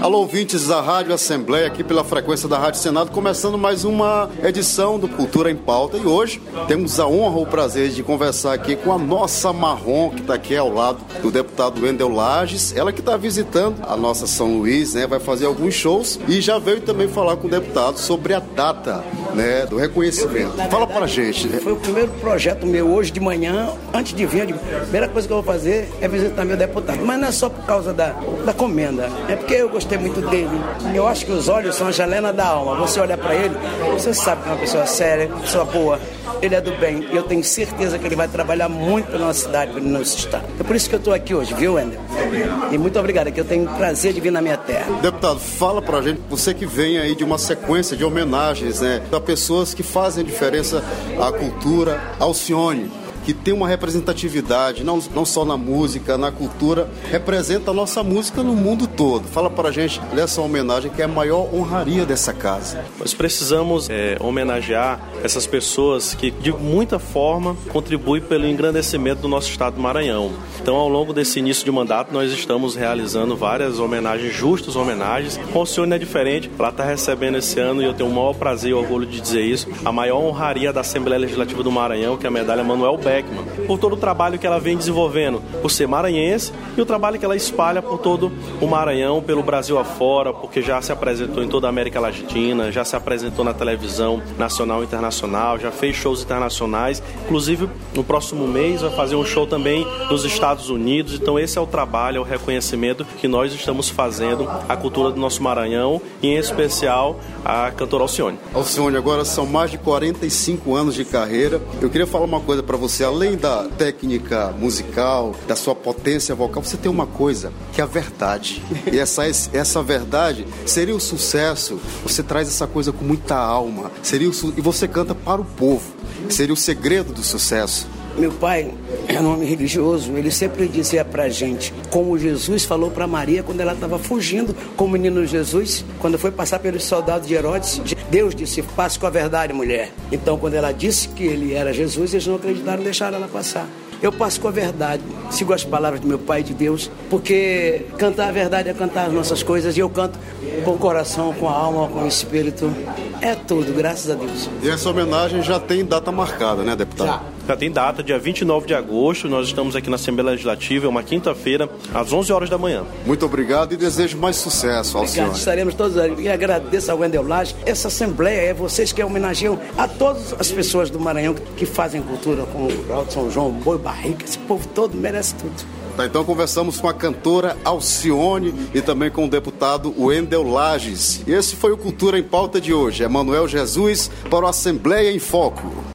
Alô, ouvintes da Rádio Assembleia, aqui pela frequência da Rádio Senado, começando mais uma edição do Cultura em Pauta. E hoje temos a honra, o prazer de conversar aqui com a nossa marrom, que está aqui ao lado do deputado Wendel Lages. Ela que está visitando a nossa São Luís, né? Vai fazer alguns shows e já veio também falar com o deputado sobre a data, né, do reconhecimento. Fala pra gente. Foi o primeiro projeto meu hoje de manhã, antes de vir, a primeira coisa que eu vou fazer é visitar meu deputado. Mas não é só por causa da comenda, é porque eu gostei muito dele. Eu acho que os olhos são a janela da alma. Você olha pra ele, você sabe que é uma pessoa séria, uma pessoa boa, ele é do bem. E eu tenho certeza que ele vai trabalhar muito na nossa cidade, no nosso estado. É por isso que eu estou aqui hoje, viu, Wendel? E muito obrigado, que eu tenho o prazer de vir na minha terra. Deputado, fala pra gente, você que vem aí de uma sequência de homenagens, né, a pessoas que fazem diferença à cultura, Alcione, que tem uma representatividade, não só na música, na cultura, representa a nossa música no mundo todo. Fala pra gente dessa homenagem que é a maior honraria dessa casa. Nós precisamos homenagear essas pessoas que, de muita forma, contribuem pelo engrandecimento do nosso estado do Maranhão. Então, ao longo desse início de mandato, nós estamos realizando várias homenagens, justas homenagens. A Alcione é diferente, ela está recebendo esse ano, e eu tenho o maior prazer e orgulho de dizer isso, a maior honraria da Assembleia Legislativa do Maranhão, que é a medalha Manuel Beckmann, por todo o trabalho que ela vem desenvolvendo, por ser maranhense, e o trabalho que ela espalha por todo o Maranhão, pelo Brasil afora, porque já se apresentou em toda a América Latina, já se apresentou na televisão nacional e internacional, já fez shows internacionais, inclusive no próximo mês vai fazer um show também nos Estados Unidos. Então esse é o trabalho, é o reconhecimento que nós estamos fazendo à cultura do nosso Maranhão, e em especial a cantora Alcione. Alcione, agora são mais de 45 anos de carreira. Eu queria falar uma coisa para você, além da técnica musical, da sua potência vocal, você tem uma coisa, que é a verdade. E essa verdade seria o sucesso. Você traz essa coisa com muita alma. E você canta para o povo. Seria o segredo do sucesso. Meu pai é um homem religioso, ele sempre dizia pra gente, como Jesus falou pra Maria quando ela estava fugindo com o menino Jesus, quando foi passar pelos soldados de Herodes, Deus disse, passe com a verdade, mulher. Então, quando ela disse que ele era Jesus, eles não acreditaram, deixaram ela passar. Eu passo com a verdade, sigo as palavras do meu pai e de Deus, porque cantar a verdade é cantar as nossas coisas, e eu canto com o coração, com a alma, com o espírito, é tudo, graças a Deus. E essa homenagem já tem data marcada, né, deputado? Já tem data, dia 29 de agosto, nós estamos aqui na Assembleia Legislativa, é uma quinta-feira, às 11 horas da manhã. Muito obrigado e desejo mais sucesso, Alcione. Obrigado, estaremos todos aí. E agradeço ao Wendel Lages. Essa Assembleia é vocês que homenageiam a todas as pessoas do Maranhão que fazem cultura, como o Alto São João, Boi Barrica, esse povo todo merece tudo. Tá, então conversamos com a cantora Alcione e também com o deputado Wendel Lages. E esse foi o Cultura em Pauta de hoje. Emanuel Jesus para o Assembleia em Foco.